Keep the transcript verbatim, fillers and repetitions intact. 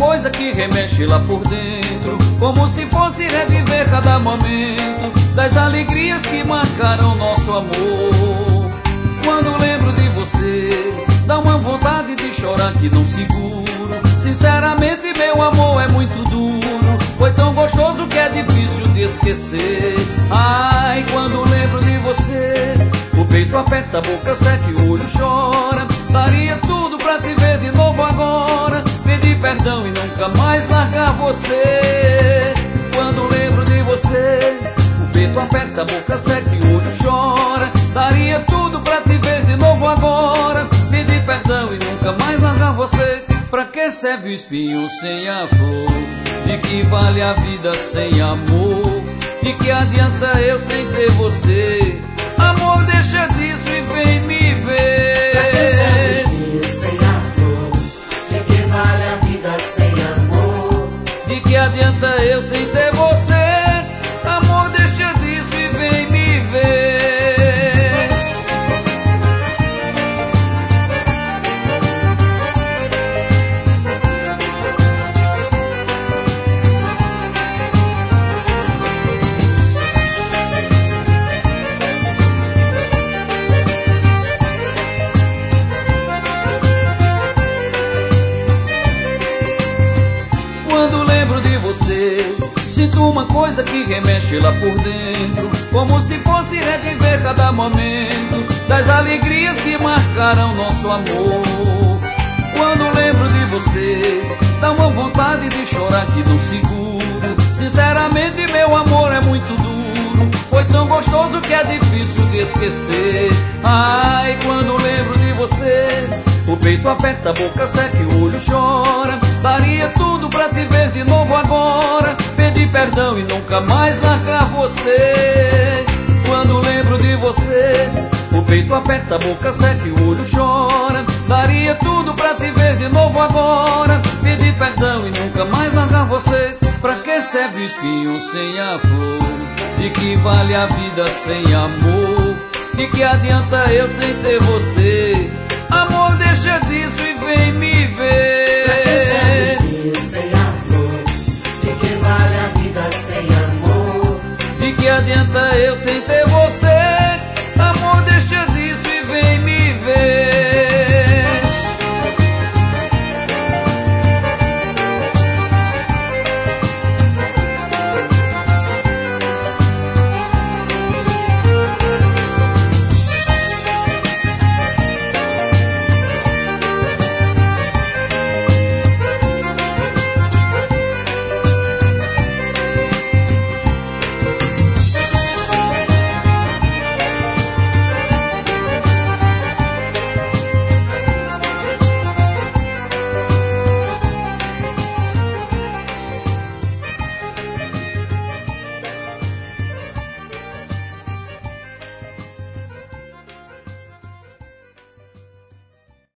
coisa que remexe lá por dentro, como se fosse reviver cada momento das alegrias que marcaram nosso amor. Quando lembro de você, dá uma vontade de chorar que não seguro. Sinceramente, meu amor é muito duro, foi tão gostoso que é difícil de esquecer. Ai, quando lembro de você, o peito aperta, a boca seca e o olho chora. Daria tudo pra te ver de novo agora, pedir perdão e nunca mais largar você. Quando lembro de você, o peito aperta, a boca seca e o olho chora. Daria tudo pra te ver de novo agora, pedir perdão e nunca mais largar você. Pra que serve o espinho sem a flor? De que vale a vida sem amor? De que adianta eu sem ter você? Amor, deixa disso e vem me ver. Pra que serve o espinho sem a flor? De que vale a vida sem amor? De que adianta eu sem ter você? Amor, deixa disso e vem me ver. Sinto uma coisa que remexe lá por dentro, como se fosse reviver cada momento das alegrias que marcaram nosso amor. Quando lembro de você, dá uma vontade de chorar que não seguro. Sinceramente, meu amor é muito duro, foi tão gostoso que é difícil de esquecer. Ai, quando lembro de você, o peito aperta, a boca seca e o olho chora. Daria tudo pra te ver de novo agora, pedir perdão e nunca mais largar você. Quando lembro de você, o peito aperta, a boca seca e o olho chora. Daria tudo pra te ver de novo agora, pedir perdão e nunca mais largar você. Pra que serve o espinho sem a flor? De que vale a vida sem amor? De que adianta eu sem ter você? Amor, deixa disso e vem me ver. Pra que serve o espinho sem a flor? De que vale a vida sem amor? De que adianta eu sem ter